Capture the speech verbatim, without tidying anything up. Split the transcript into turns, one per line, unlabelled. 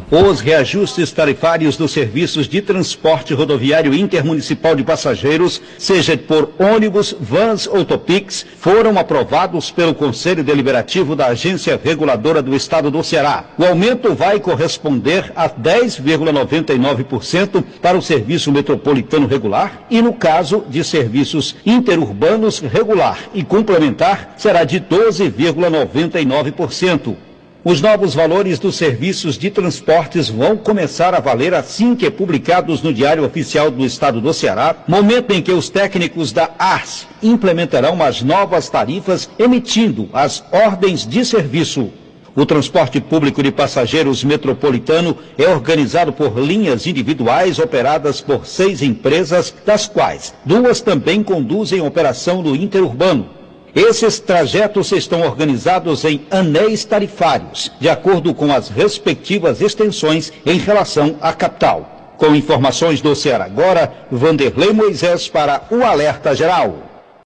Os reajustes tarifários dos serviços de transporte rodoviário intermunicipal de passageiros, seja por ônibus, vans ou Topics, foram aprovados pelo Conselho Deliberativo da Agência Reguladora do Estado do Ceará. O aumento vai corresponder a dez vírgula noventa e nove por cento para o serviço metropolitano regular e, no caso de serviços interurbanos regular e complementar, será de doze vírgula noventa e nove por cento. Os novos valores dos serviços de transportes vão começar a valer assim que publicados no Diário Oficial do Estado do Ceará, momento em que os técnicos da A R S implementarão as novas tarifas, emitindo as ordens de serviço. O transporte público de passageiros metropolitano é organizado por linhas individuais operadas por seis empresas, das quais duas também conduzem operação no interurbano. Esses trajetos estão organizados em anéis tarifários, de acordo com as respectivas extensões em relação à capital. Com informações do Ceará Agora, Vanderlei Moisés para o Alerta Geral.